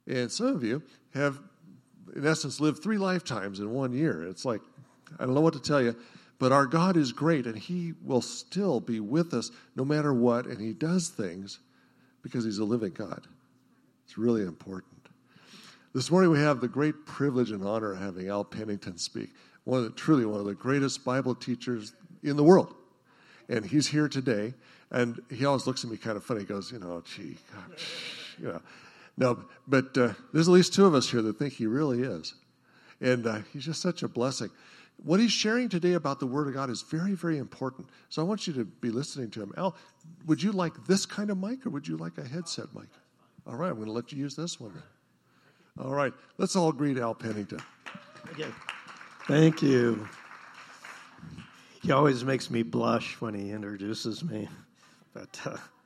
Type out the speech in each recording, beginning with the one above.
And some of you have, in essence, lived 3 lifetimes in 1 year. It's like, I don't know what to tell you, but our God is great, and he will still be with us no matter what, and he does things because he's a living God. It's really important. This morning we have the great privilege and honor of having Al Pennington speak, truly one of the greatest Bible teachers in the world. And he's here today, and he always looks at me kind of funny. He goes, gee, gosh, No, but there's at least 2 of us here that think he really is. And he's just such a blessing. What he's sharing today about the Word of God is very, very important. So I want you to be listening to him. Al, would you like this kind of mic, or would you like a headset mic? All right, I'm going to let you use this one then. All right, let's all greet Al Pennington. Okay. Thank you. He always makes me blush when he introduces me. But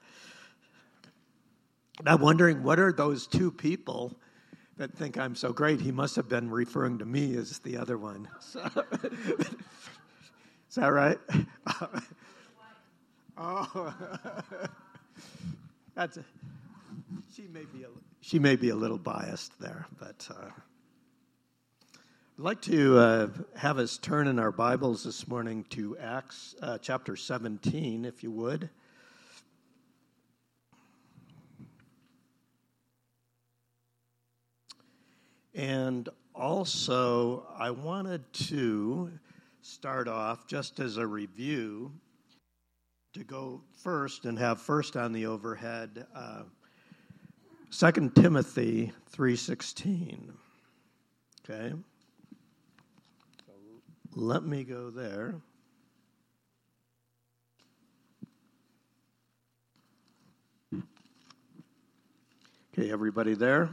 I'm wondering, what are those 2 people that think I'm so great? He must have been referring to me as the other one. So, is that right? Oh, she may be a little biased there, but I'd like to have us turn in our Bibles this morning to Acts chapter 17, if you would. And also, I wanted to start off, just as a review, to go first and have first on the overhead 2 Timothy 3:16. Okay? So let me go there. Okay, everybody there?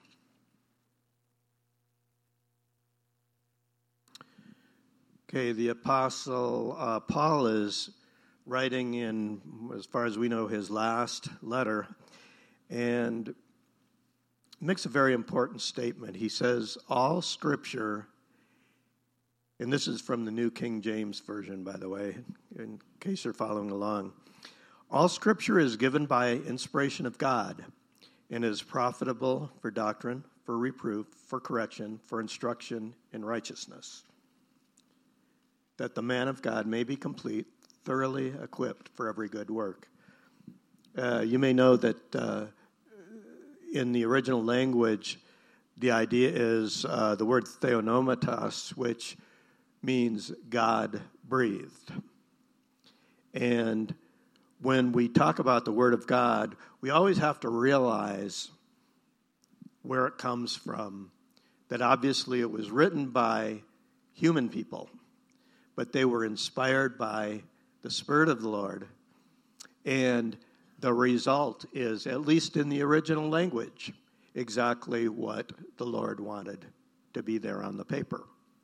Okay, the Apostle Paul is writing in, as far as we know, his last letter, and makes a very important statement. He says, all Scripture, and this is from the New King James Version, by the way, in case you're following along. All Scripture is given by inspiration of God and is profitable for doctrine, for reproof, for correction, for instruction in righteousness, that the man of God may be complete, thoroughly equipped for every good work. You may know that in the original language, the idea is the word theonomatos, which means God breathed. And when we talk about the Word of God, we always have to realize where it comes from, that obviously it was written by human people, but they were inspired by the Spirit of the Lord. And the result is, at least in the original language, exactly what the Lord wanted to be there on the paper.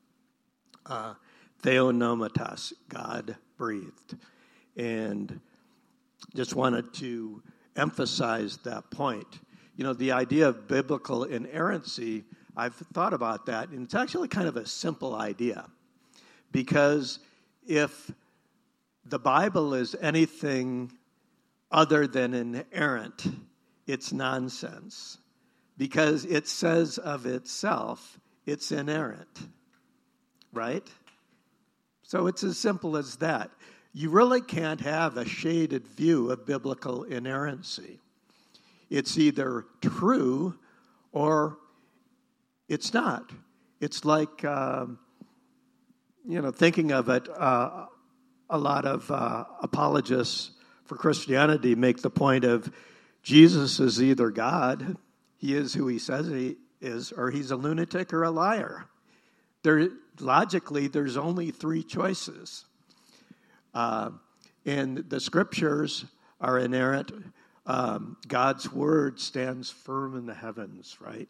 Theonomatos, God breathed. And just wanted to emphasize that point. The idea of biblical inerrancy, I've thought about that, and it's actually kind of a simple idea. Because if the Bible is anything other than inerrant, it's nonsense. Because it says of itself, it's inerrant. Right? So it's as simple as that. You really can't have a shaded view of biblical inerrancy. It's either true or it's not. It's like, thinking of it, a lot of apologists for Christianity make the point of Jesus is either God, he is who he says he is, or he's a lunatic or a liar. Logically, there's only 3 choices. And the Scriptures are inerrant. God's Word stands firm in the heavens, right?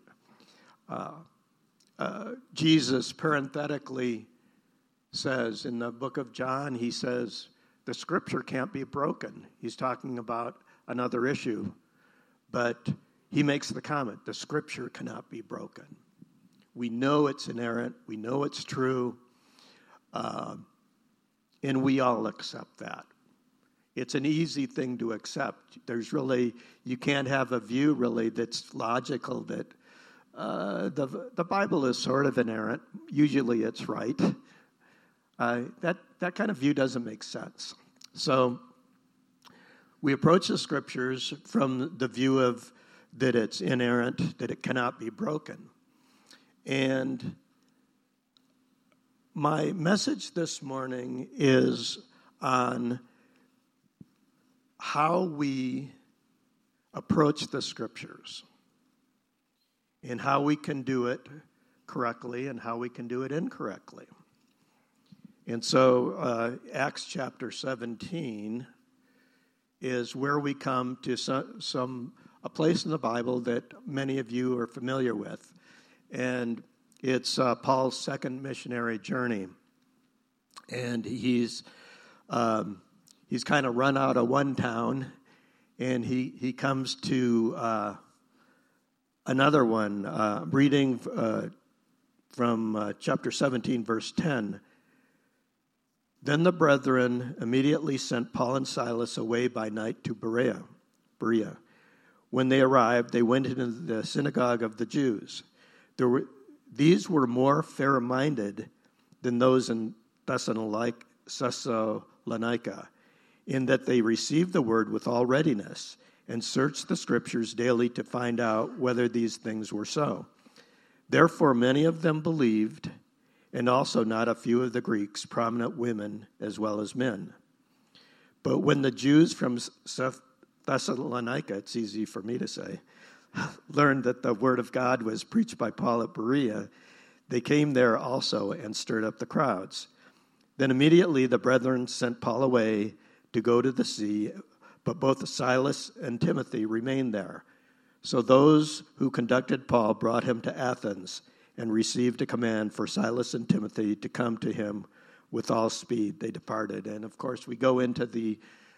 Jesus parenthetically says in the book of John, he says, the Scripture can't be broken. He's talking about another issue. But he makes the comment, the Scripture cannot be broken. We know it's inerrant. We know it's true. And we all accept that. It's an easy thing to accept. You can't have a view really that's logical that the Bible is sort of inerrant. Usually it's right. That kind of view doesn't make sense. So we approach the Scriptures from the view of that it's inerrant, that it cannot be broken. And my message this morning is on how we approach the Scriptures and how we can do it correctly and how we can do it incorrectly. And so Acts chapter 17 is where we come to a place in the Bible that many of you are familiar with. And it's Paul's second missionary journey. And he's kind of run out of one town, and he comes to another one, reading from chapter 17, verse 10. Then the brethren immediately sent Paul and Silas away by night to Berea. When they arrived, they went into the synagogue of the Jews. These were more fair-minded than those in Thessalonica, in that they received the word with all readiness and searched the Scriptures daily to find out whether these things were so. Therefore many of them believed, and also not a few of the Greeks, prominent women as well as men. But when the Jews from Thessalonica, it's easy for me to say, learned that the word of God was preached by Paul at Berea, they came there also and stirred up the crowds. Then immediately the brethren sent Paul away to go to the sea, but both Silas and Timothy remained there. So those who conducted Paul brought him to Athens and received a command for Silas and Timothy to come to him with all speed. They departed. And of course, we go into the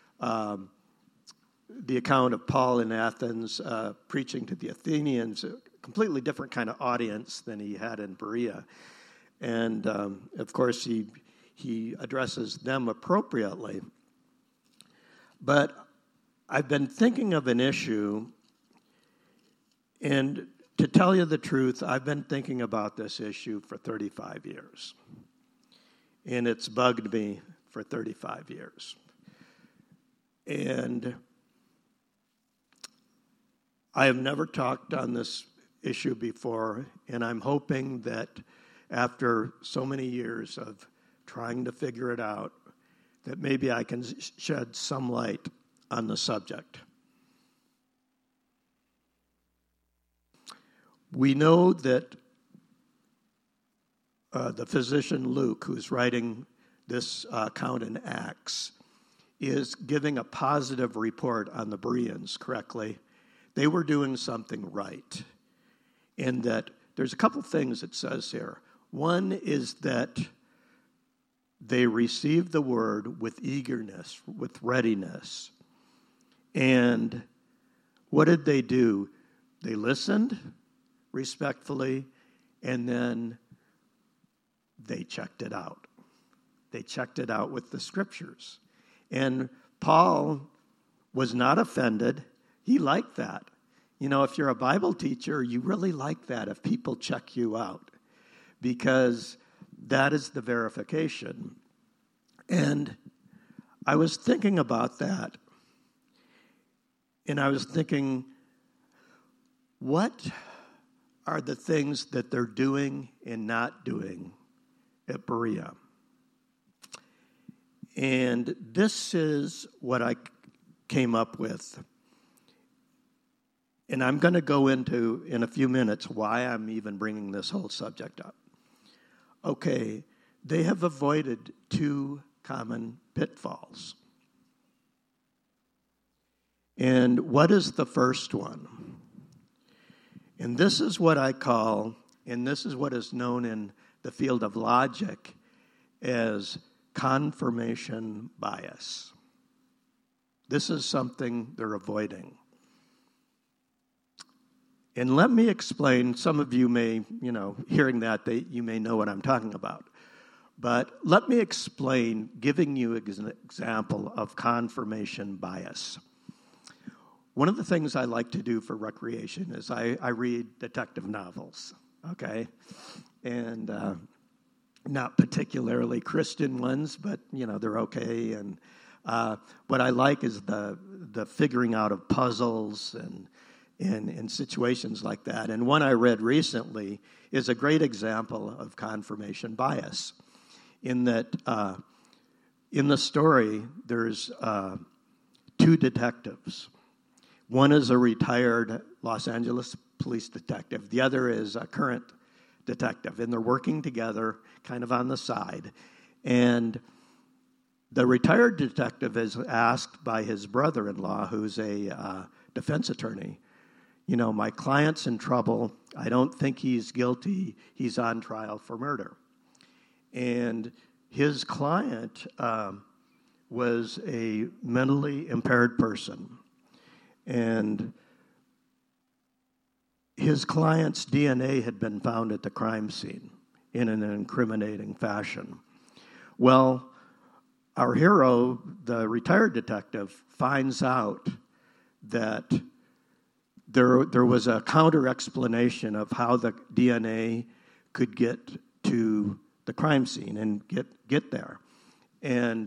account of Paul in Athens preaching to the Athenians, a completely different kind of audience than he had in Berea. And of course, he addresses them appropriately. But I've been thinking of an issue, and to tell you the truth, I've been thinking about this issue for 35 years. And it's bugged me for 35 years. And I have never talked on this issue before, and I'm hoping that after so many years of trying to figure it out, that maybe I can shed some light on the subject. We know that the physician Luke, who's writing this account in Acts, is giving a positive report on the Bereans, correctly. They were doing something right. And that there's a couple things it says here. One is that they received the word with eagerness, with readiness. And what did they do? They listened respectfully, and then they checked it out. They checked it out with the Scriptures. And Paul was not offended. He liked that. You know, if you're a Bible teacher, you really like that if people check you out, because that is the verification. And I was thinking about that, and I was thinking, what are the things that they're doing and not doing at Berea? And this is what I came up with. And I'm going to go into, in a few minutes, why I'm even bringing this whole subject up. Okay, they have avoided two common pitfalls. And what is the first one? And this is what I call, and this is what is known in the field of logic as confirmation bias. This is something they're avoiding. And let me explain, some of you may, hearing that, you may know what I'm talking about. But let me explain, giving you an example of confirmation bias. one of the things I like to do for recreation is I read detective novels, okay? And not particularly Christian ones, but, they're okay. And what I like is the figuring out of puzzles and in situations like that. And one I read recently is a great example of confirmation bias in that in the story, there's two detectives. One is a retired Los Angeles police detective. The other is a current detective, and they're working together kind of on the side. And the retired detective is asked by his brother-in-law, who's a defense attorney, my client's in trouble. I don't think he's guilty. He's on trial for murder. And his client was a mentally impaired person. And his client's DNA had been found at the crime scene in an incriminating fashion. Well, our hero, the retired detective, finds out that there was a counter-explanation of how the DNA could get to the crime scene and get there. And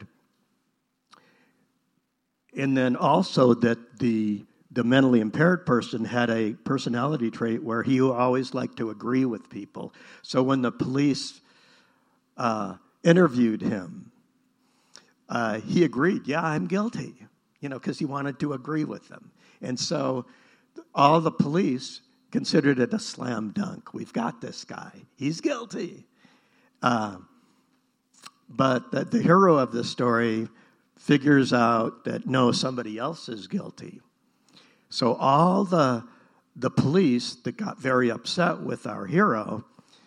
then also that the mentally impaired person had a personality trait where he always liked to agree with people. So when the police interviewed him, he agreed, yeah, I'm guilty, because he wanted to agree with them. And so all the police considered it a slam dunk. We've got this guy. He's guilty. But the hero of the story figures out that, no, somebody else is guilty. So all the police that got very upset with our hero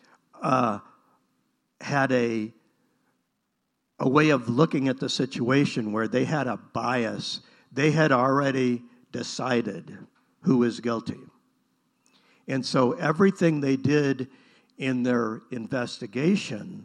had a way of looking at the situation where they had a bias. They had already decided who was guilty. And so everything they did in their investigation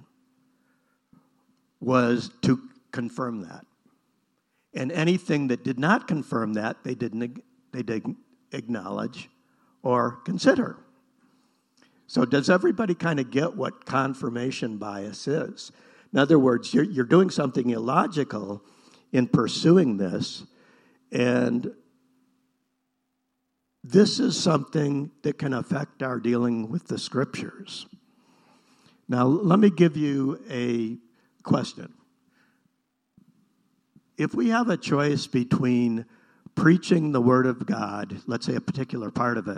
was to confirm that. And anything that did not confirm that, they didn't acknowledge or consider. So does everybody kind of get what confirmation bias is? In other words, you're doing something illogical in pursuing this, and this is something that can affect our dealing with the Scriptures. Now, let me give you a question. If we have a choice between preaching the Word of God, let's say a particular part of it,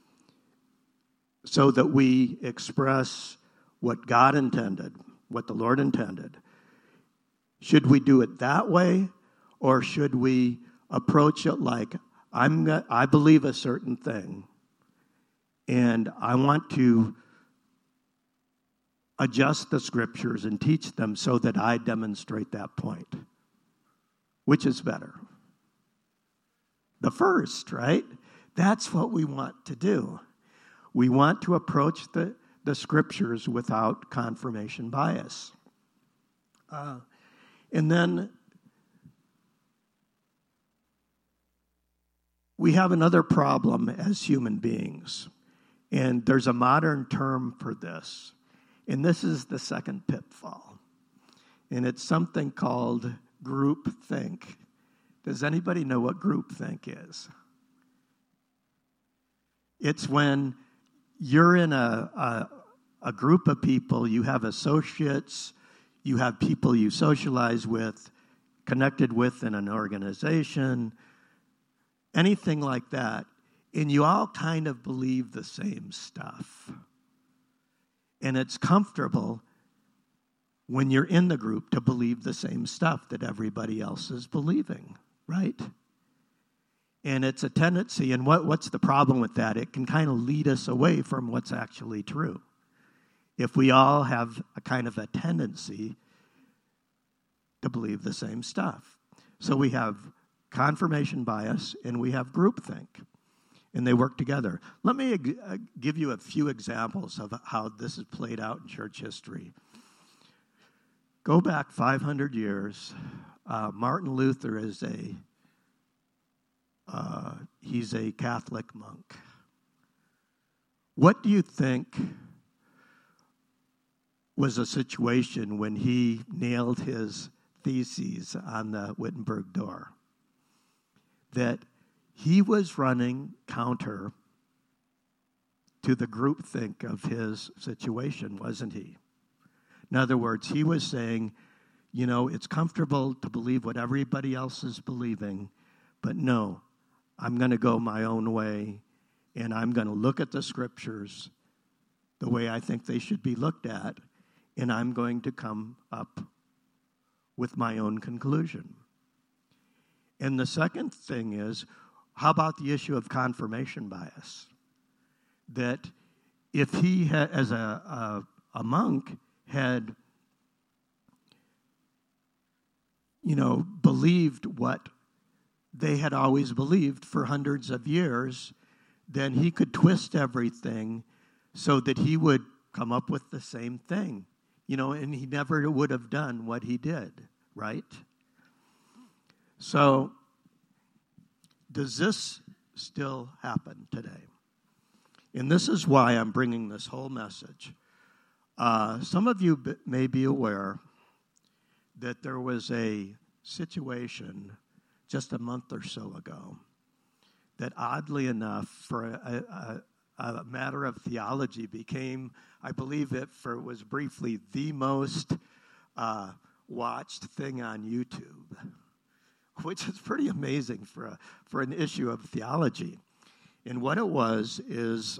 so that we express what God intended, what the Lord intended, should we do it that way, or should we approach it like, I believe a certain thing, and I want to adjust the Scriptures and teach them so that I demonstrate that point? Which is better? The first, right? That's what we want to do. We want to approach the Scriptures without confirmation bias. And then we have another problem as human beings. And there's a modern term for this. And this is the second pitfall. And it's something called groupthink. Does anybody know what groupthink is? It's when you're in a group of people, you have associates, you have people you socialize with, connected with in an organization, anything like that, and you all kind of believe the same stuff. And it's comfortable when you're in the group to believe the same stuff that everybody else is believing, right? And it's a tendency, and what's the problem with that? It can kind of lead us away from what's actually true. If we all have a kind of a tendency to believe the same stuff. So we have confirmation bias and we have groupthink, and they work together. Let me give you a few examples of how this is played out in church history. Go back 500 years. Martin Luther is a He's a Catholic monk. What do you think was a situation when he nailed his theses on the Wittenberg door? That he was running counter to the groupthink of his situation, wasn't he? In other words, he was saying, it's comfortable to believe what everybody else is believing, but no, I'm going to go my own way, and I'm going to look at the scriptures the way I think they should be looked at, and I'm going to come up with my own conclusion. And the second thing is, how about the issue of confirmation bias? That if he, as a monk, had, believed what they had always believed for hundreds of years, then he could twist everything so that he would come up with the same thing, and he never would have done what he did, right? So, does this still happen today? And this is why I'm bringing this whole message. Some of you may be aware that there was a situation just a month or so ago that, oddly enough, for a matter of theology, became, I believe it was briefly the most watched thing on YouTube, which is pretty amazing for an issue of theology. And what it was is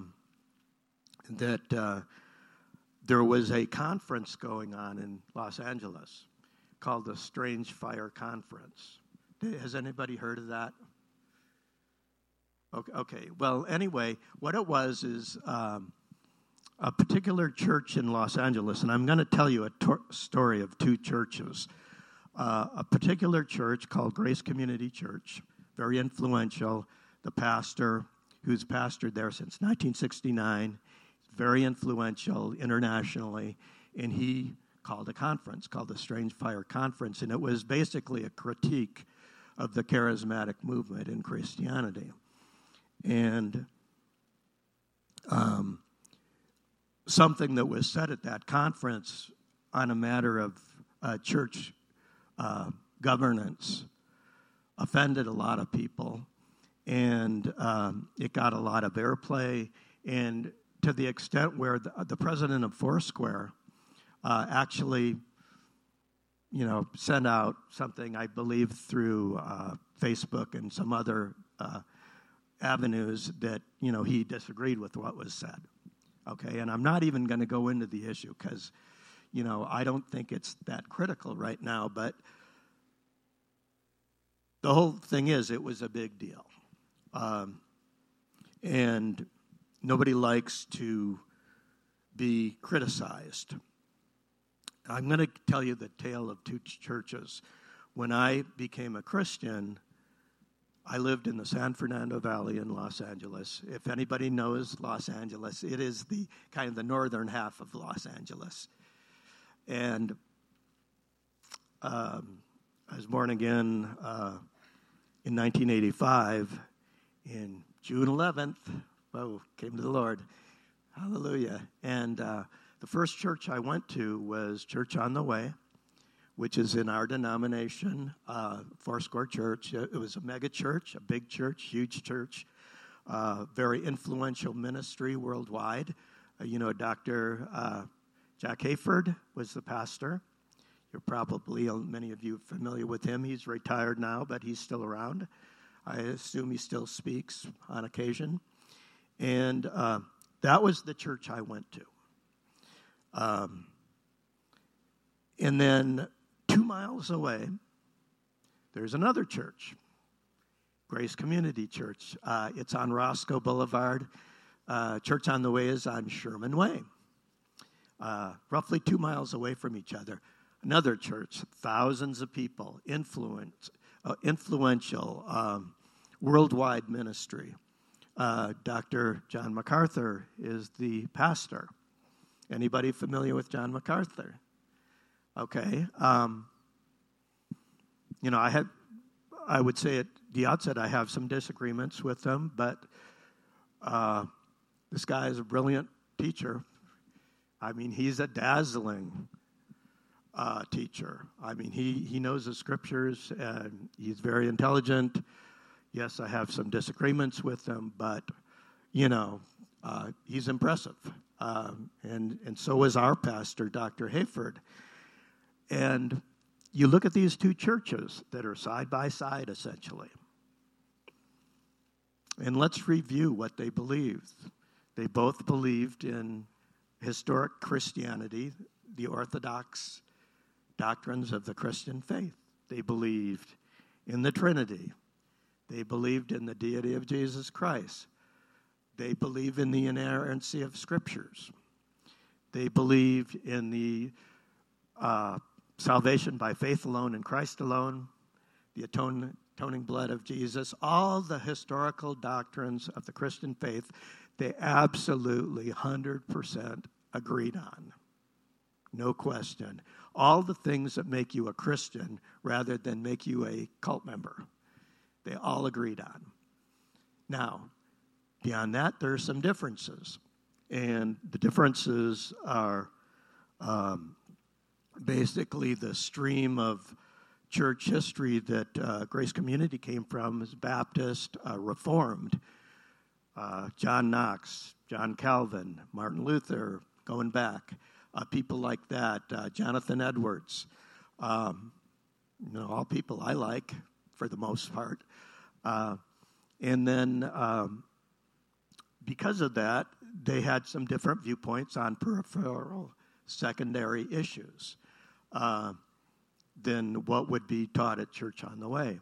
that there was a conference going on in Los Angeles called the Strange Fire Conference. Has anybody heard of that? Okay. Well, anyway, what it was is a particular church in Los Angeles, and I'm going to tell you a story of two churches. A particular church called Grace Community Church, very influential. The pastor, who's pastored there since 1969, very influential internationally, and he called a conference called the Strange Fire Conference, and it was basically a critique of the charismatic movement in Christianity. And something that was said at that conference on a matter of church governance offended a lot of people, and it got a lot of airplay, and to the extent where the president of Foursquare actually, sent out something, I believe, through Facebook and some other avenues that, he disagreed with what was said. Okay, and I'm not even going to go into the issue because, I don't think it's that critical right now, but the whole thing is it was a big deal. And nobody likes to be criticized. I'm going to tell you the tale of two churches. When I became a Christian, I lived in the San Fernando Valley in Los Angeles. If anybody knows Los Angeles, it is the kind of the northern half of Los Angeles. And I was born again in 1985. In June 11th, came to the Lord. Hallelujah. And the first church I went to was Church on the Way, which is in our denomination, Foursquare Church. It was a mega church, a big church, huge church, very influential ministry worldwide. Dr. Jack Hayford was the pastor. You're probably, many of you, familiar with him. He's retired now, but he's still around. I assume he still speaks on occasion. And that was the church I went to. And then 2 miles away, there's another church, Grace Community Church. It's on Roscoe Boulevard. Church on the Way is on Sherman Way, roughly 2 miles away from each other. Another church, thousands of people, influential, worldwide ministry. Dr. John MacArthur is the pastor. Anybody familiar with John MacArthur? Okay. I would say it the outset, I have some disagreements with them, but this guy is a brilliant teacher. I mean, he's a dazzling teacher. I mean, he knows the scriptures, and he's very intelligent. Yes, I have some disagreements with him, but, he's impressive. And so is our pastor, Dr. Hayford. And you look at these two churches that are side by side, essentially. And let's review what they believed. They both believed in historic Christianity, the orthodox doctrines of the Christian faith. They believed in the Trinity. They believed in the deity of Jesus Christ. They believe in the inerrancy of Scriptures. They believe in the salvation by faith alone in Christ alone, the atoning blood of Jesus, all the historical doctrines of the Christian faith, they absolutely 100% agreed on. No question. All the things that make you a Christian rather than make you a cult member, they all agreed on. Now, beyond that, there are some differences. And the differences are basically the stream of church history that Grace Community came from is Baptist, Reformed. John Knox, John Calvin, Martin Luther, going back. People like that, Jonathan Edwards. All people I like for the most part. And then because of that, they had some different viewpoints on peripheral secondary issues than what would be taught at Church on the Way.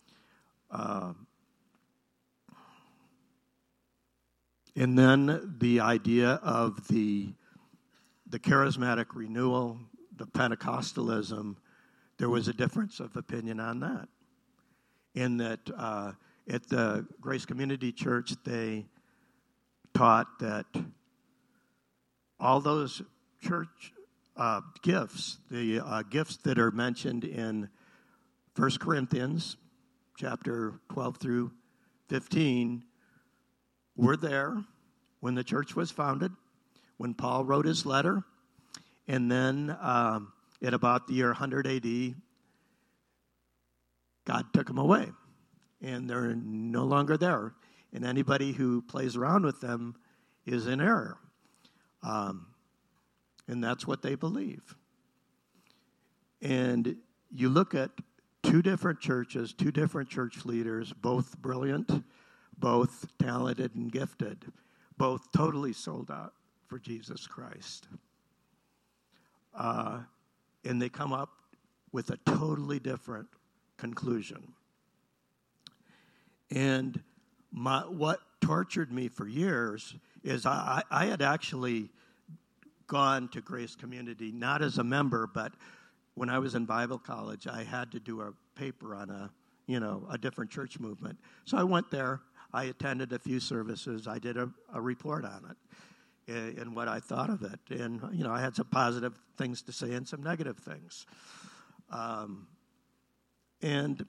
And then the idea of the charismatic renewal, the Pentecostalism, there was a difference of opinion on that. In that at the Grace Community Church, they taught that all those church gifts, the gifts that are mentioned in 1 Corinthians chapter 12 through 15, were there when the church was founded, when Paul wrote his letter, and then at about the year 100 AD, God took them away, and they're no longer there. And anybody who plays around with them is in error. And that's what they believe. And you look at two different churches, two different church leaders, both brilliant, both talented and gifted, both totally sold out for Jesus Christ. And they come up with a totally different conclusion. And what tortured me for years is I had actually gone to Grace Community, not as a member, but when I was in Bible college, I had to do a paper on a different church movement. So I went there. I attended a few services. I did a report on it and what I thought of it. And, I had some positive things to say and some negative things. And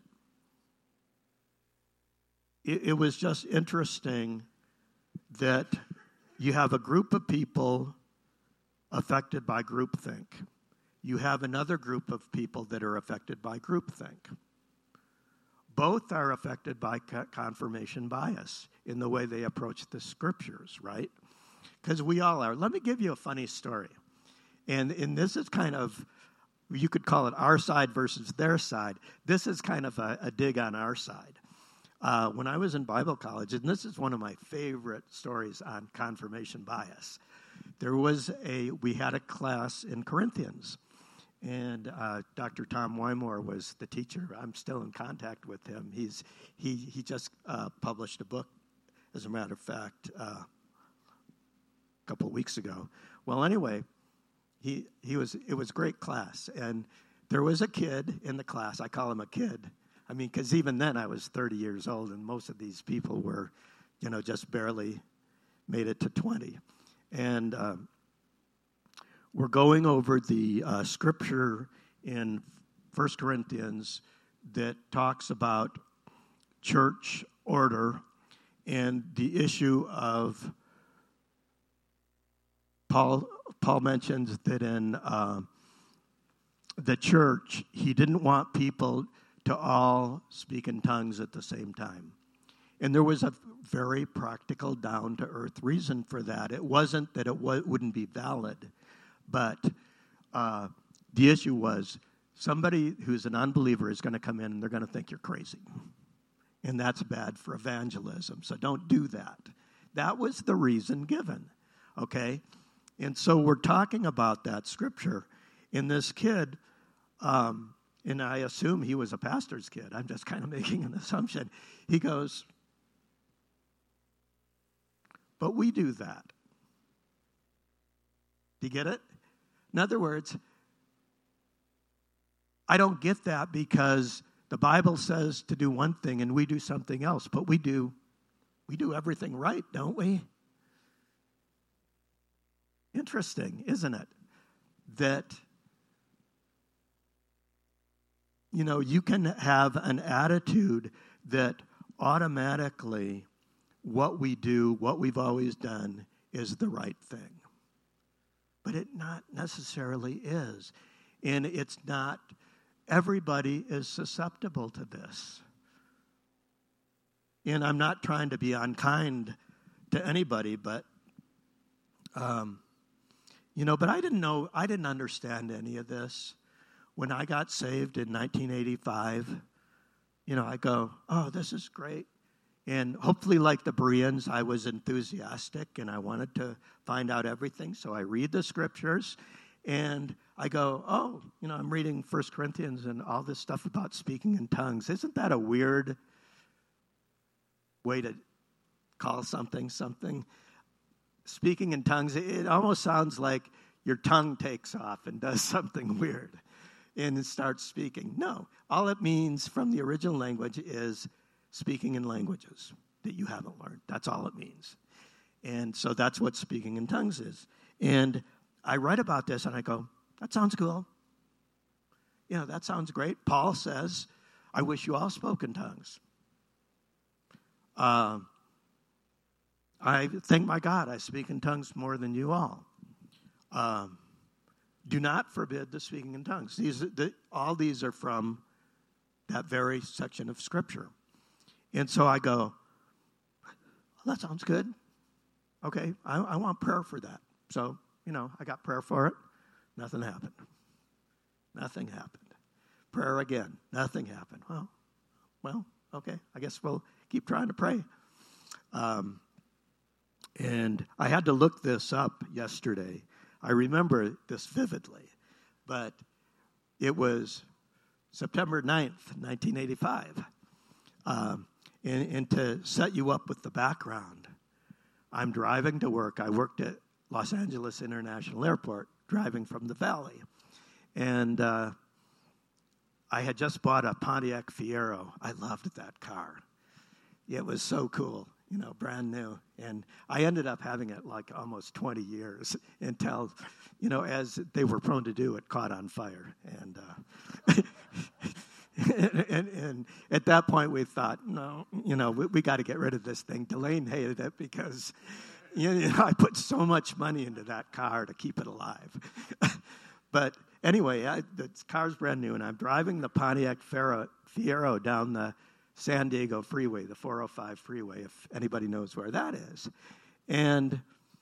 it was just interesting that you have a group of people affected by groupthink. You have another group of people that are affected by groupthink. Both are affected by confirmation bias in the way they approach the scriptures, right? Because we all are. Let me give you a funny story. And this is kind of, you could call it our side versus their side. This is kind of a dig on our side. When I was in Bible college, and this is one of my favorite stories on confirmation bias, we had a class in Corinthians. And Dr. Tom Wymore was the teacher. I'm still in contact with him. He just published a book, as a matter of fact, a couple of weeks ago. Well, anyway, it was a great class, and there was a kid in the class. I call him a kid. I mean, because even then I was 30 years old, and most of these people were, just barely made it to 20, and we're going over the scripture in 1 Corinthians that talks about church order and the issue of Paul mentions that in the church, he didn't want people to all speak in tongues at the same time. And there was a very practical, down-to-earth reason for that. It wasn't that it wouldn't be valid, but the issue was somebody who's an unbeliever is going to come in and they're going to think you're crazy. And that's bad for evangelism, so don't do that. That was the reason given, okay? And so we're talking about that scripture. And this kid, and I assume he was a pastor's kid. I'm just kind of making an assumption. He goes, but we do that. Do you get it? In other words, I don't get that because the Bible says to do one thing and we do something else, but we do everything right, don't we? Interesting, isn't it? That, you can have an attitude that automatically what we do, what we've always done, is the right thing. But it not necessarily is. And it's not, everybody is susceptible to this. And I'm not trying to be unkind to anybody, but but I didn't understand any of this. When I got saved in 1985, I go, oh, this is great. And hopefully, like the Bereans, I was enthusiastic and I wanted to find out everything. So I read the scriptures and I go, oh, I'm reading 1 Corinthians and all this stuff about speaking in tongues. Isn't that a weird way to call something? Speaking in tongues, it almost sounds like your tongue takes off and does something weird and it starts speaking. No, all it means from the original language is speaking in languages that you haven't learned. That's all it means. And so that's what speaking in tongues is. And I write about this and I go, that sounds cool. That sounds great. Paul says, I wish you all spoke in tongues. I thank my God I speak in tongues more than you all. Do not forbid the speaking in tongues. All these are from that very section of Scripture. And so I go, well, that sounds good. Okay, I want prayer for that. So, I got prayer for it. Nothing happened. Nothing happened. Prayer again. Nothing happened. Well, okay. I guess we'll keep trying to pray. And I had to look this up yesterday. I remember this vividly, but it was September 9th, 1985. And to set you up with the background, I'm driving to work. I worked at Los Angeles International Airport, driving from the Valley. And I had just bought a Pontiac Fiero. I loved that car. It was so cool. Brand new. And I ended up having it like almost 20 years until, as they were prone to do, it caught on fire. And and at that point we thought, no, we got to get rid of this thing. Delane hated it because, I put so much money into that car to keep it alive. But anyway, the car's brand new, and I'm driving the Pontiac Fiero down the San Diego freeway, the 405 freeway, if anybody knows where that is. And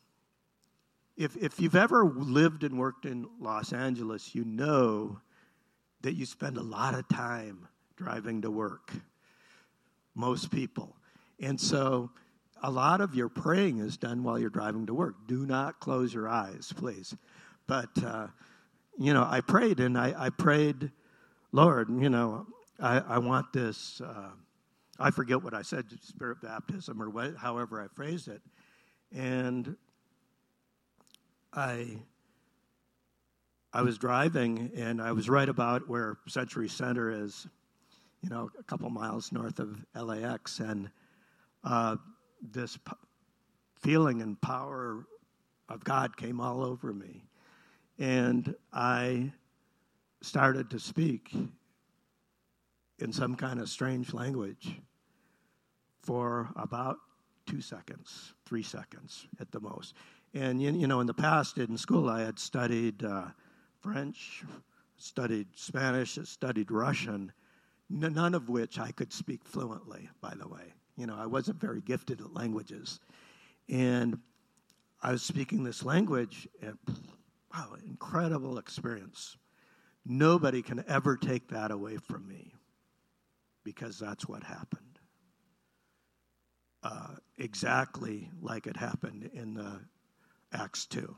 if you've ever lived and worked in Los Angeles, you know that you spend a lot of time driving to work, most people. And so a lot of your praying is done while you're driving to work. Do not close your eyes, please. But, I prayed, and I prayed, Lord, I want this, I forget what I said, spirit baptism or however I phrased it. And I was driving, and I was right about where Century Center is, a couple miles north of LAX. And this feeling and power of God came all over me. And I started to speak in some kind of strange language for about 2 seconds, 3 seconds at the most. And, you know, in the past in school, I had studied French, studied Spanish, studied Russian, none of which I could speak fluently, by the way. You know, I wasn't very gifted at languages. And I was speaking this language, and wow, incredible experience. Nobody can ever take that away from me, because that's what happened. Exactly like it happened in Acts 2.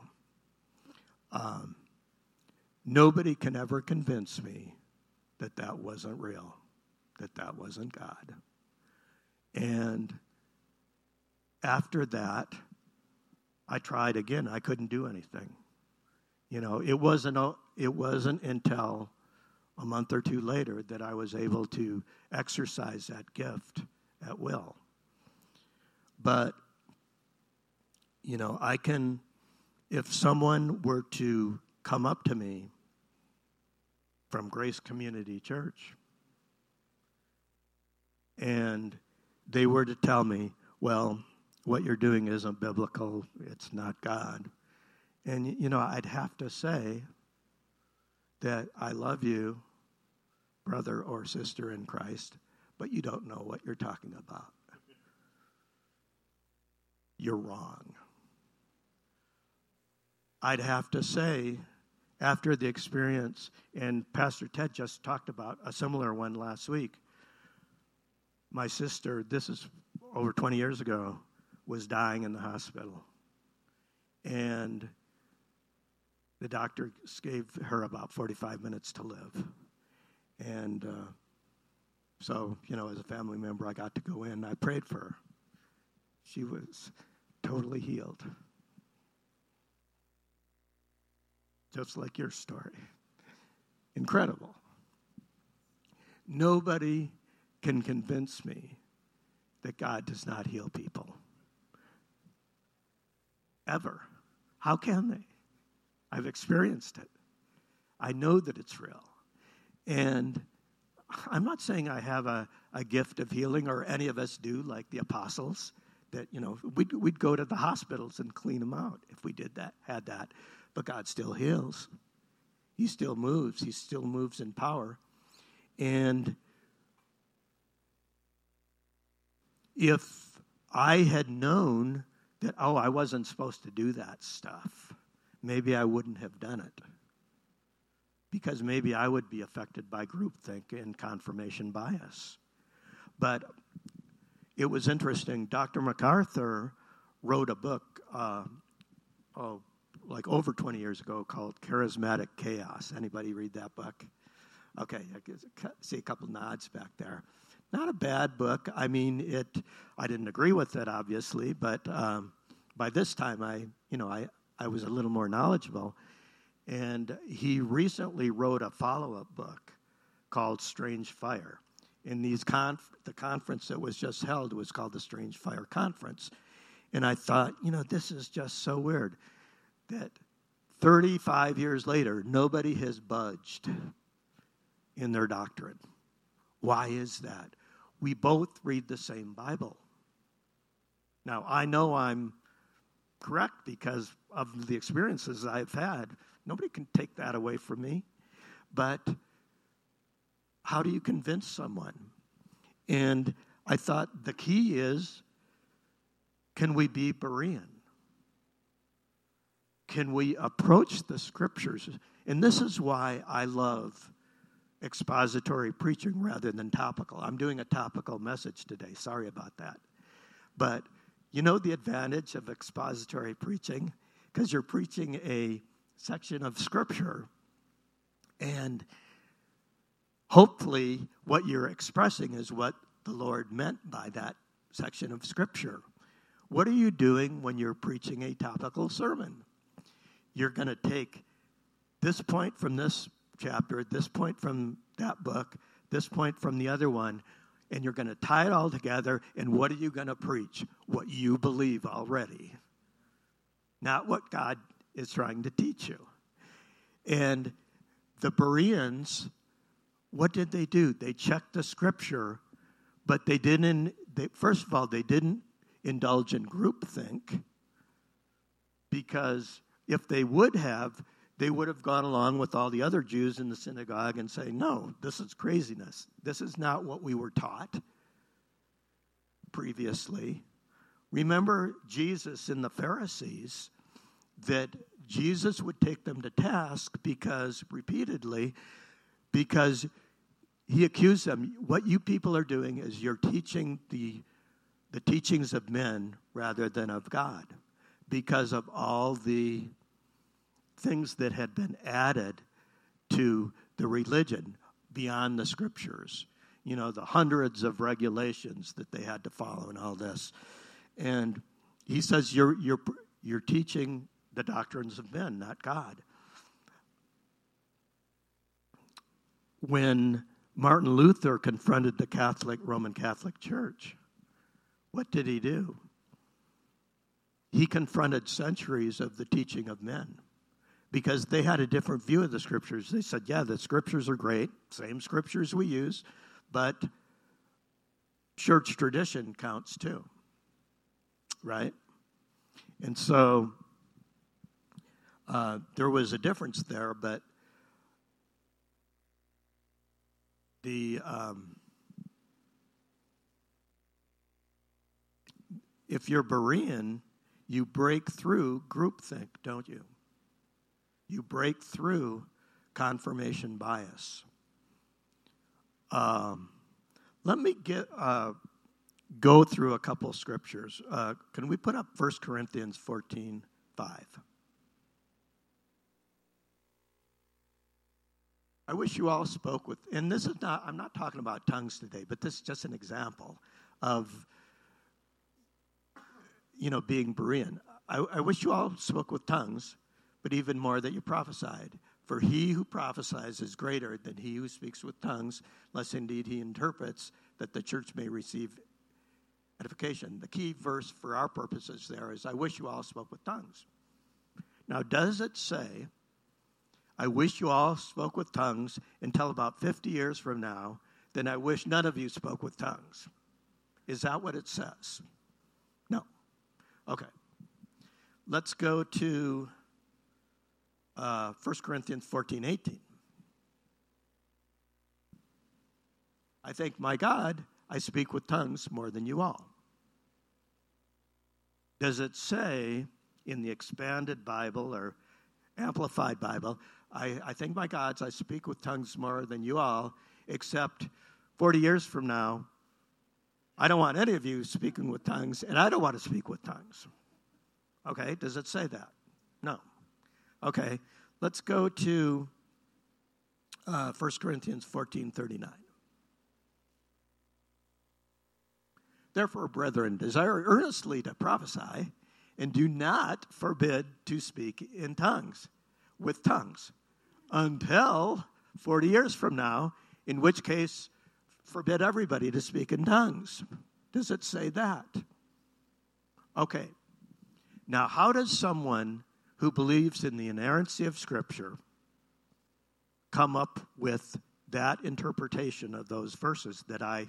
Nobody can ever convince me that that wasn't real, that that wasn't God. And after that, I tried again. I couldn't do anything. You know, it wasn't until a month or two later that I was able to exercise that gift at will. But, you know, I can, if someone were to come up to me from Grace Community Church and they were to tell me, well, what you're doing isn't biblical, it's not God. And, you know, I'd have to say that I love you, brother or sister in Christ, but you don't know what you're talking about. You're wrong. I'd have to say, after the experience, and Pastor Ted just talked about a similar one last week, my sister, this is over 20 years ago, was dying in the hospital. And the doctor gave her about 45 minutes to live. And so, you know, as a family member, I got to go in. I prayed for her. She was totally healed. Just like your story. Incredible. Nobody can convince me that God does not heal people. Ever. How can they? I've experienced it. I know that it's real. And I'm not saying I have a gift of healing, or any of us do, like the apostles, that, you know, we'd go to the hospitals and clean them out if we did that, had that. But God still heals. He still moves. He still moves in power. And if I had known that, I wasn't supposed to do that stuff, maybe I wouldn't have done it. Because maybe I would be affected by groupthink and confirmation bias. But it was interesting. Dr. MacArthur wrote a book, like over 20 years ago, called Charismatic Chaos. Anybody read that book? Okay, I see a couple nods back there. Not a bad book. I mean, I didn't agree with it, obviously, but by this time, I was a little more knowledgeable. And he recently wrote a follow-up book called Strange Fire. In the conference that was just held was called the Strange Fire Conference. And I thought, this is just so weird that 35 years later, nobody has budged in their doctrine. Why is that? We both read the same Bible. Now, I know I'm correct because of the experiences I've had. Nobody can take that away from me. But how do you convince someone? And I thought the key is, can we be Berean? Can we approach the scriptures? And this is why I love expository preaching rather than topical. I'm doing a topical message today. Sorry about that. But you know the advantage of expository preaching? Because you're preaching a section of scripture, and hopefully what you're expressing is what the Lord meant by that section of scripture. What are you doing when you're preaching a topical sermon? You're going to take this point from this chapter, this point from that book, this point from the other one, and you're going to tie it all together, and what are you going to preach? What you believe already. Not what God is trying to teach you. And the Bereans, what did they do? They checked the scripture, but they didn't first of all, they didn't indulge in groupthink, because if they would have, they would have gone along with all the other Jews in the synagogue and say, no, this is craziness. This is not what we were taught previously. Remember Jesus and the Pharisees, that Jesus would take them to task repeatedly, because he accused them, what you people are doing is you're teaching the teachings of men rather than of God, because of all the things that had been added to the religion beyond the scriptures. You know, the hundreds of regulations that they had to follow and all this. And he says, you're teaching the doctrines of men, not God. When Martin Luther confronted the Roman Catholic Church, what did he do? He confronted centuries of the teaching of men, because they had a different view of the scriptures. They said, yeah, the scriptures are great, same scriptures we use, but church tradition counts too, right? And so there was a difference there, but if you're Berean, you break through groupthink, don't you? You break through confirmation bias. Let me go through a couple of scriptures. Can we put up 1 Corinthians 14:5? I wish you all spoke with, and this is not, I'm not talking about tongues today, but this is just an example of, being Berean. I wish you all spoke with tongues, but even more that you prophesied. For he who prophesies is greater than he who speaks with tongues, lest indeed he interprets, that the church may receive edification. The key verse for our purposes there is, I wish you all spoke with tongues. Now, does it say, I wish you all spoke with tongues until about 50 years from now, then I wish none of you spoke with tongues? Is that what it says? No. Okay. Let's go to 1 Corinthians 14:18. I thank my God, I speak with tongues more than you all. Does it say in the expanded Bible or amplified Bible, I thank my God, I speak with tongues more than you all, except 40 years from now, I don't want any of you speaking with tongues, and I don't want to speak with tongues. Okay, does it say that? No. Okay, let's go to 1 Corinthians 14:39. Therefore, brethren, desire earnestly to prophesy, and do not forbid to speak in tongues, with tongues, until 40 years from now, in which case, forbid everybody to speak in tongues. Does it say that? Okay. Now, how does someone who believes in the inerrancy of Scripture come up with that interpretation of those verses that I,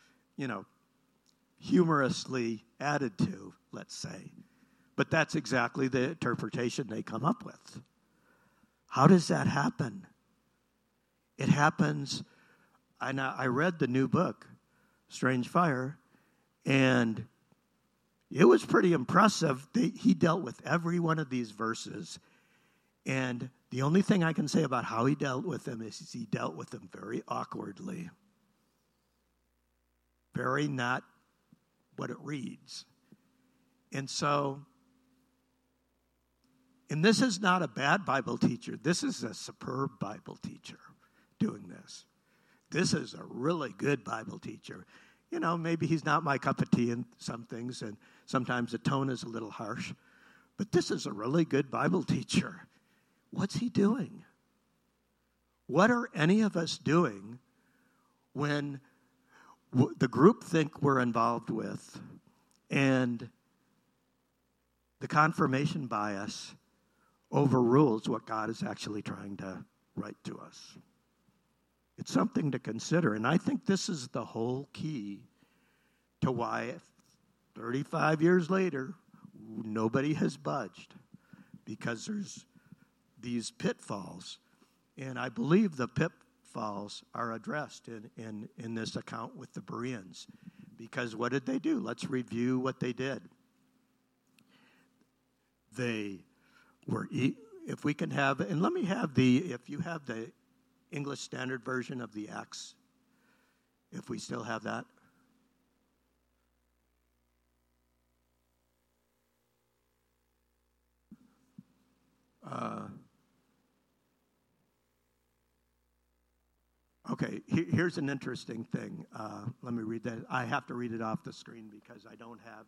humorously added to, let's say? But that's exactly the interpretation they come up with. How does that happen? It happens, I read the new book, Strange Fire, and it was pretty impressive. He dealt with every one of these verses, and the only thing I can say about how he dealt with them is he dealt with them very awkwardly. Very not what it reads. And this is not a bad Bible teacher. This is a superb Bible teacher doing this. This is a really good Bible teacher. Maybe he's not my cup of tea in some things, and sometimes the tone is a little harsh. But this is a really good Bible teacher. What's he doing? What are any of us doing when the groupthink we're involved with and the confirmation bias overrules what God is actually trying to write to us? It's something to consider, and I think this is the whole key to why 35 years later, nobody has budged, because there's these pitfalls. And I believe the pitfalls are addressed in this account with the Bereans. Because what did they do? Let's review what they did. They were, if we can have, and let me have if you have the English Standard Version of the Acts, if we still have that. Okay, here's an interesting thing. Let me read that. I have to read it off the screen because I don't have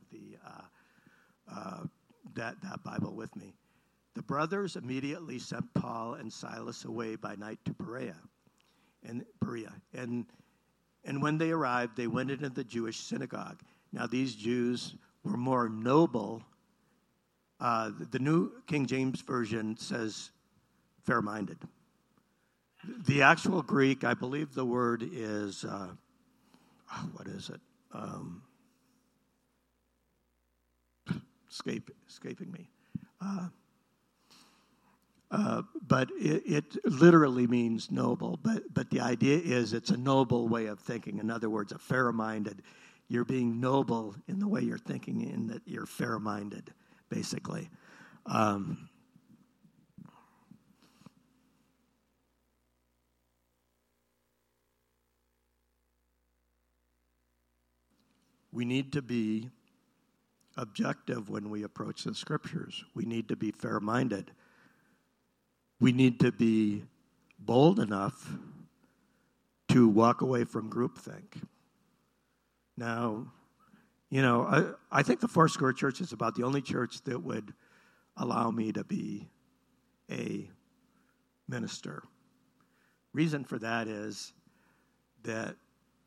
that Bible with me. The brothers immediately sent Paul and Silas away by night to Berea. And when they arrived, they went into the Jewish synagogue. Now, these Jews were more noble. The New King James Version says fair-minded. The actual Greek, I believe the word is, what is it? Escaping me. But it literally means noble. But the idea is it's a noble way of thinking. In other words, a fair-minded. You're being noble in the way you're thinking, in that you're fair-minded, basically. We need to be objective when we approach the Scriptures. We need to be fair-minded. We need to be bold enough to walk away from groupthink. Now, I think the Foursquare Church is about the only church that would allow me to be a minister. Reason for that is that,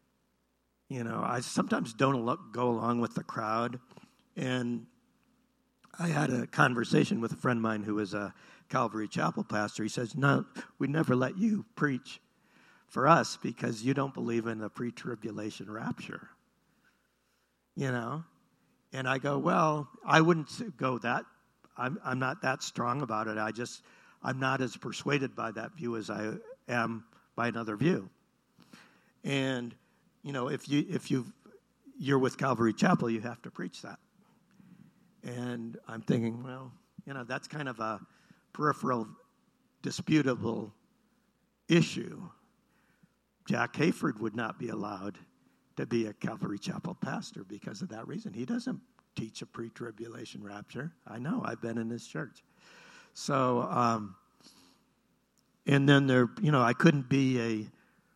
I sometimes don't go along with the crowd. And I had a conversation with a friend of mine who is a Calvary Chapel pastor. He says, no, we never let you preach for us because you don't believe in a pre-tribulation rapture. And I go, well, I wouldn't go that. I'm not that strong about it. I'm not as persuaded by that view as I am by another view. And, if you're with Calvary Chapel, you have to preach that. And I'm thinking, well, that's kind of a peripheral, disputable issue. Jack Hayford would not be allowed to be a Calvary Chapel pastor because of that reason. He doesn't teach a pre-tribulation rapture. I know. I've been in his church. So, and then I couldn't be a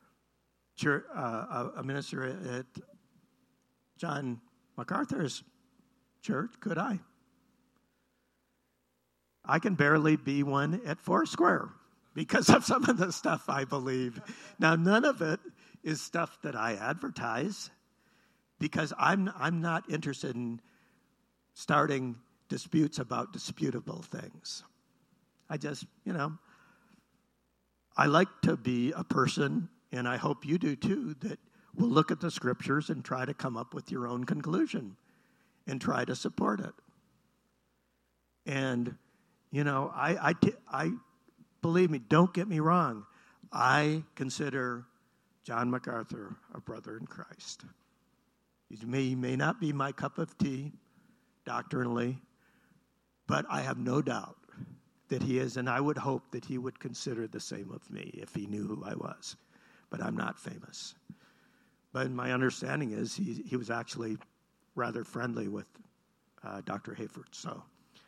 minister at John MacArthur's church, could I? I can barely be one at Foursquare because of some of the stuff I believe. Now, none of it is stuff that I advertise because I'm not interested in starting disputes about disputable things. I just, I like to be a person, and I hope you do too, that will look at the Scriptures and try to come up with your own conclusion and try to support it. And, I believe me, don't get me wrong, I consider John MacArthur a brother in Christ. He may not be my cup of tea doctrinally, but I have no doubt that he is, and I would hope that he would consider the same of me if he knew who I was. But I'm not famous. But my understanding is he was actually rather friendly with Dr. Hayford. So,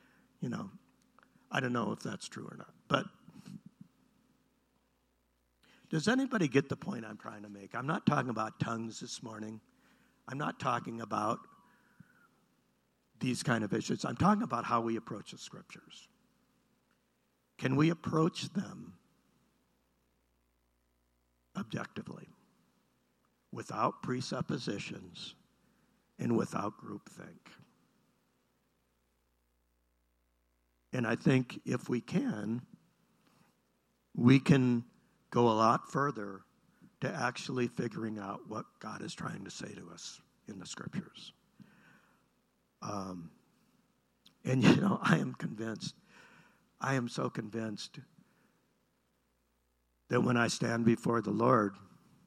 I don't know if that's true or not. But does anybody get the point I'm trying to make? I'm not talking about tongues this morning. I'm not talking about these kind of issues. I'm talking about how we approach the Scriptures. Can we approach them objectively, without presuppositions and without groupthink? And I think if we can go a lot further to actually figuring out what God is trying to say to us in the Scriptures. And, I am so convinced that when I stand before the Lord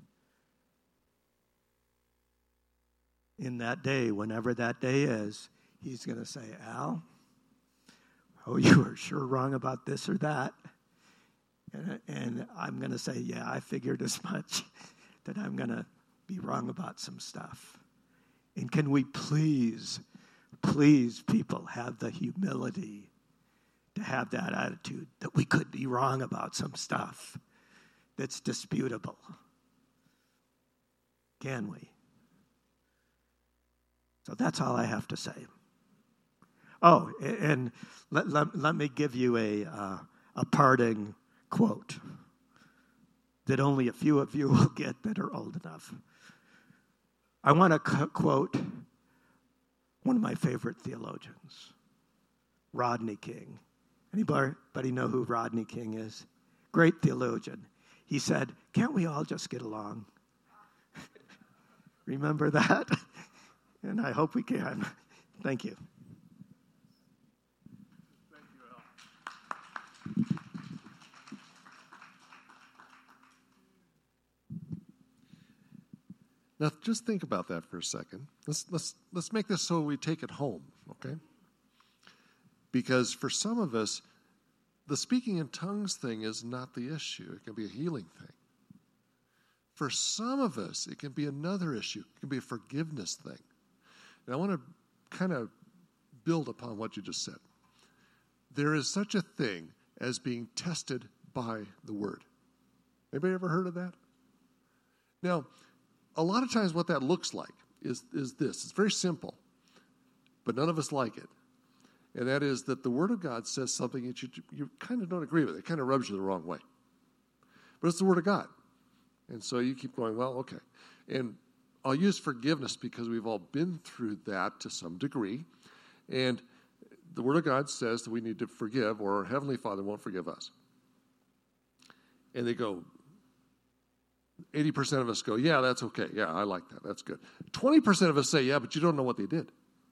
in that day, whenever that day is, he's going to say, Al, you were sure wrong about this or that. And I'm going to say, yeah, I figured as much, that I'm going to be wrong about some stuff. And can we please, people, have the humility to have that attitude that we could be wrong about some stuff that's disputable? Can we? So that's all I have to say. Oh, and let me give you a parting quote that only a few of you will get that are old enough. I want to quote one of my favorite theologians, Rodney King. Anybody know who Rodney King is? Great theologian. He said, can't we all just get along? Remember that? And I hope we can. Thank you. Thank you, Al. Now, just think about that for a second. Let's make this so we take it home, okay? Because for some of us, the speaking in tongues thing is not the issue. It can be a healing thing. For some of us, it can be another issue. It can be a forgiveness thing. And I want to kind of build upon what you just said. There is such a thing as being tested by the Word. Anybody ever heard of that? Now, a lot of times what that looks like is this. It's very simple, but none of us like it. And that is that the Word of God says something that you kind of don't agree with. It kind of rubs you the wrong way. But it's the Word of God. And so you keep going, well, okay. And I'll use forgiveness because we've all been through that to some degree. And the Word of God says that we need to forgive or our Heavenly Father won't forgive us. And they go, 80% of us go, yeah, that's okay. Yeah, I like that. That's good. 20% of us say, yeah, but you don't know what they did.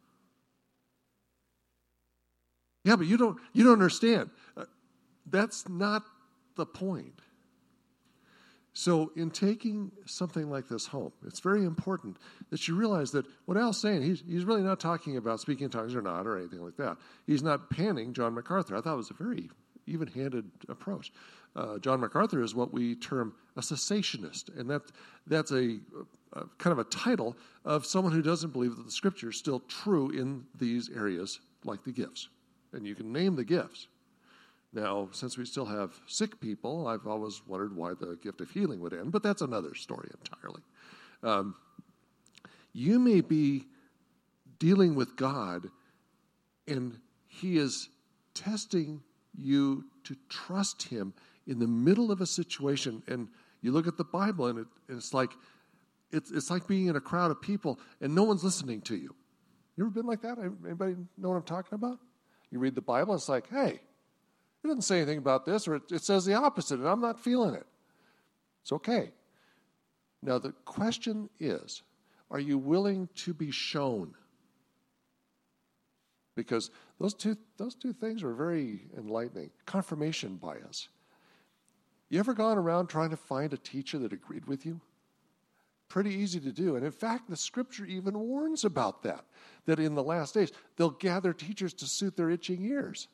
Yeah, but you don't understand. That's not the point. So in taking something like this home, it's very important that you realize that what Al's saying, he's really not talking about speaking in tongues or not or anything like that. He's not panning John MacArthur. I thought it was a very even-handed approach. John MacArthur is what we term a cessationist, and that's a kind of a title of someone who doesn't believe that the Scripture is still true in these areas like the gifts. And you can name the gifts. Now, since we still have sick people, I've always wondered why the gift of healing would end, but that's another story entirely. You may be dealing with God, and He is testing you to trust Him in the middle of a situation. And you look at the Bible, and it's like being in a crowd of people, and no one's listening to you. You ever been like that? Anybody know what I'm talking about? You read the Bible, it's like, hey, it doesn't say anything about this, or it says the opposite, and I'm not feeling it. It's okay. Now, the question is, are you willing to be shown? Because those two things are very enlightening. Confirmation bias. You ever gone around trying to find a teacher that agreed with you? Pretty easy to do. And in fact, the Scripture even warns about that in the last days, they'll gather teachers to suit their itching ears.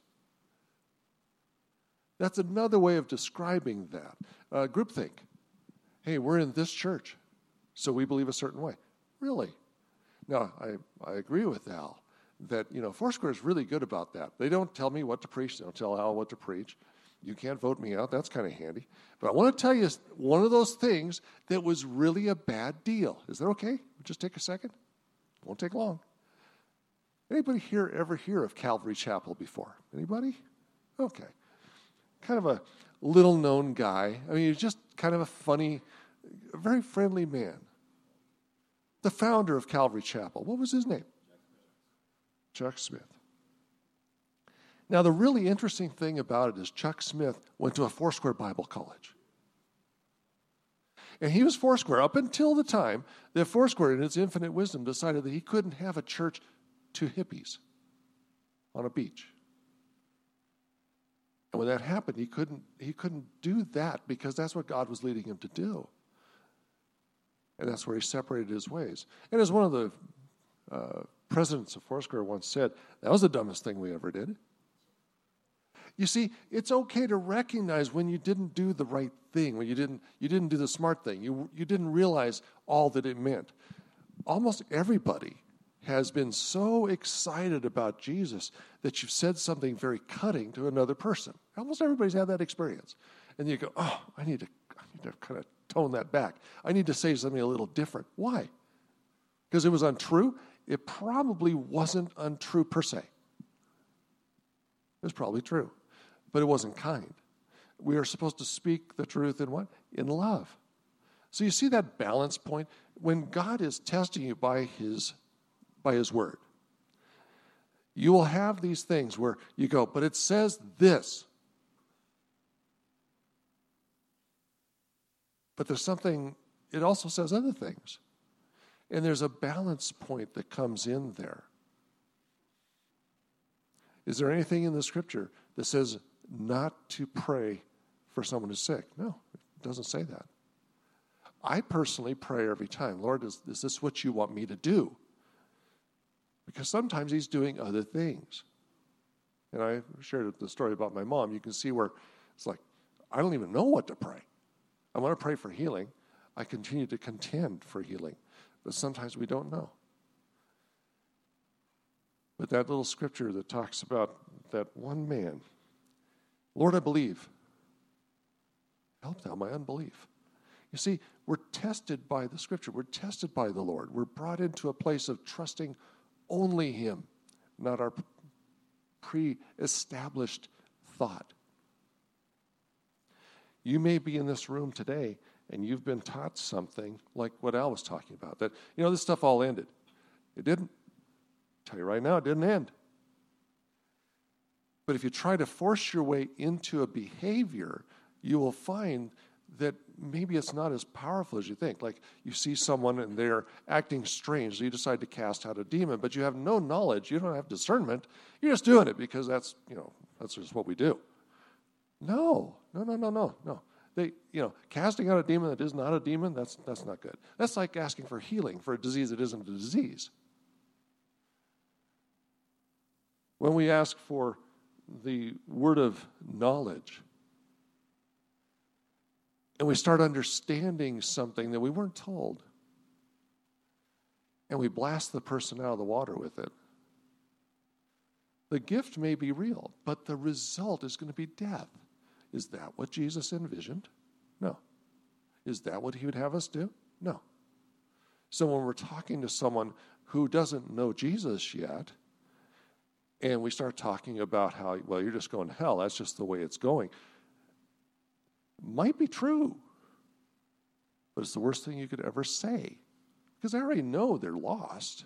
That's another way of describing that. Groupthink. Hey, we're in this church, so we believe a certain way. Really? Now, I agree with Al that, Foursquare is really good about that. They don't tell me what to preach. They don't tell Al what to preach. You can't vote me out. That's kind of handy. But I want to tell you one of those things that was really a bad deal. Is that okay? Just take a second. Won't take long. Anybody here ever hear of Calvary Chapel before? Anybody? Okay. Kind of a little-known guy. I mean, he's just kind of a funny, very friendly man. The founder of Calvary Chapel. What was his name? Chuck Smith. Now, the really interesting thing about it is Chuck Smith went to a Foursquare Bible College. And he was Foursquare up until the time that Foursquare, in its infinite wisdom, decided that he couldn't have a church to hippies on a beach. And when that happened, he couldn't do that because that's what God was leading him to do. And that's where he separated his ways. And as one of the presidents of Foursquare once said, that was the dumbest thing we ever did. You see, it's okay to recognize when you didn't do the right thing, when you didn't do the smart thing. You didn't realize all that it meant. Almost everybody has been so excited about Jesus that you've said something very cutting to another person. Almost everybody's had that experience. And you go, oh, I need to kind of tone that back. I need to say something a little different. Why? Because it was untrue? It probably wasn't untrue per se. It was probably true. But it wasn't kind. We are supposed to speak the truth in what? In love. So you see that balance point? When God is testing you by His word, you will have these things where you go, but it says this. But there's something, it also says other things. And there's a balance point that comes in there. Is there anything in the scripture that says not to pray for someone who's sick? No, it doesn't say that. I personally pray every time, Lord, is this what you want me to do? Because sometimes he's doing other things. And I shared the story about my mom. You can see where it's like, I don't even know what to pray. I want to pray for healing. I continue to contend for healing. But sometimes we don't know. But that little scripture that talks about that one man, Lord, I believe. Help thou my unbelief. You see, we're tested by the scripture. We're tested by the Lord. We're brought into a place of trusting only him, not our pre-established thought. You may be in this room today and you've been taught something like what Al was talking about, that, this stuff all ended. It didn't. I'll tell you right now, it didn't end. But if you try to force your way into a behavior, you will find that maybe it's not as powerful as you think. Like you see someone and they're acting strange, so you decide to cast out a demon, but you have no knowledge, you don't have discernment, you're just doing it because that's just what we do. No. Casting out a demon that is not a demon, that's not good. That's like asking for healing for a disease that isn't a disease. When we ask for the word of knowledge, and we start understanding something that we weren't told, and we blast the person out of the water with it, the gift may be real, but the result is going to be death. Is that what Jesus envisioned? No. Is that what he would have us do? No. So when we're talking to someone who doesn't know Jesus yet, and we start talking about how, well, you're just going to hell, that's just the way it's going, might be true, but it's the worst thing you could ever say, because they already know they're lost.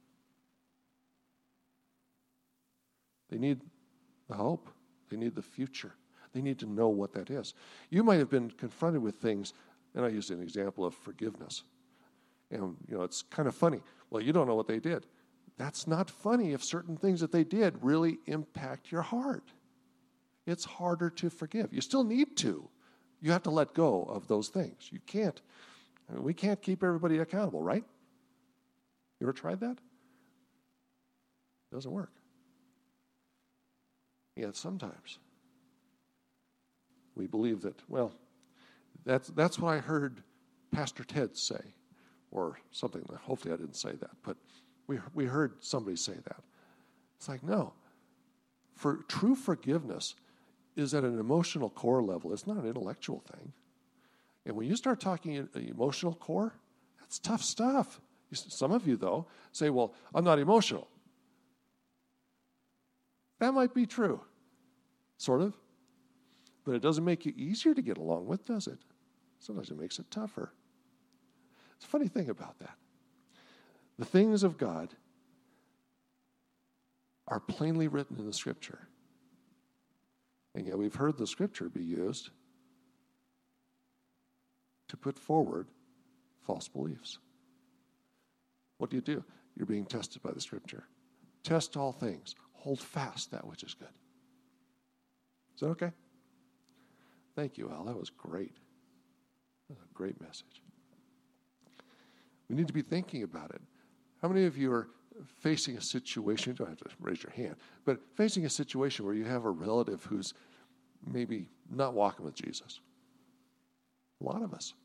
They need the hope. They need the future. They need to know what that is. You might have been confronted with things, and I used an example of forgiveness. And, it's kind of funny. Well, you don't know what they did. That's not funny if certain things that they did really impact your heart. It's harder to forgive. You still need to. You have to let go of those things. You can't. We can't keep everybody accountable, right? You ever tried that? It doesn't work. Yet sometimes we believe that, well, that's what I heard Pastor Ted say, or something. Hopefully I didn't say that, but we heard somebody say that. It's like, no. For true forgiveness is at an emotional core level. It's not an intellectual thing. And when you start talking emotional core, that's tough stuff. Some of you, though, say, well, I'm not emotional. That might be true, sort of. But it doesn't make you easier to get along with, does it? Sometimes it makes it tougher. It's a funny thing about that. The things of God are plainly written in the Scripture. And yet we've heard the Scripture be used to put forward false beliefs. What do? You're being tested by the Scripture. Test all things. Hold fast that which is good. Is that okay? Thank you, Al. That was great. That was a great message. We need to be thinking about it. How many of you are facing a situation, you don't have to raise your hand, but facing a situation where you have a relative who's maybe not walking with Jesus? A lot of us.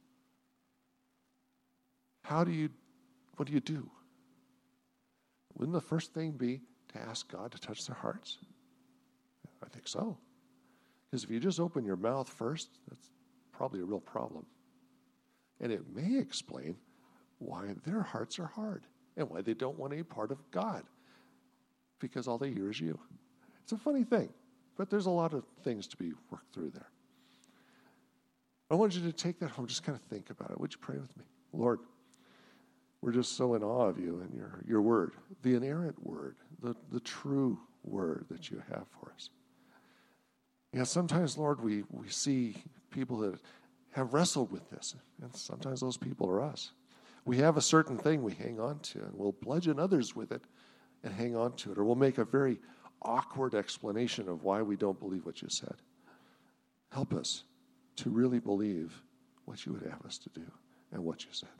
What do you do? Wouldn't the first thing be to ask God to touch their hearts? I think so. Because if you just open your mouth first, that's probably a real problem. And it may explain why their hearts are hard and why they don't want any part of God, because all they hear is you. It's a funny thing, but there's a lot of things to be worked through there. I want you to take that home, just kind of think about it. Would you pray with me? Lord, we're just so in awe of you and your word, the inerrant word, the true word that you have for us. Yeah, sometimes, Lord, we see people that have wrestled with this, and sometimes those people are us. We have a certain thing we hang on to, and we'll bludgeon others with it and hang on to it, or we'll make a very awkward explanation of why we don't believe what you said. Help us to really believe what you would have us to do and what you said.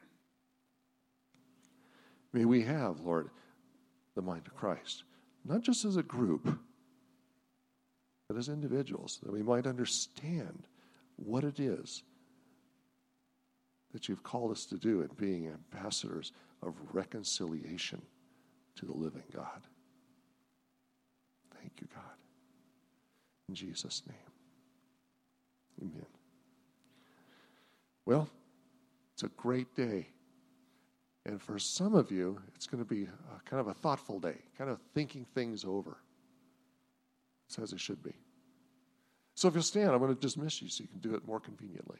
May we have, Lord, the mind of Christ, not just as a group, but as individuals, that we might understand what it is that you've called us to do in being ambassadors of reconciliation to the living God. Thank you, God. In Jesus' name, amen. Well, it's a great day. And for some of you, it's going to be kind of a thoughtful day, kind of thinking things over. It's as it should be. So if you'll stand, I'm going to dismiss you so you can do it more conveniently.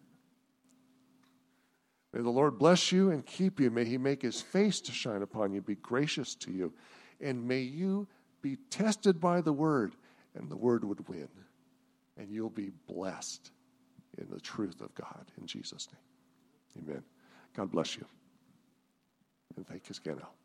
May the Lord bless you and keep you. May he make his face to shine upon you, be gracious to you. And may you be tested by the word, and the word would win. And you'll be blessed in the truth of God. In Jesus' name, amen. God bless you. And thank you again, Al.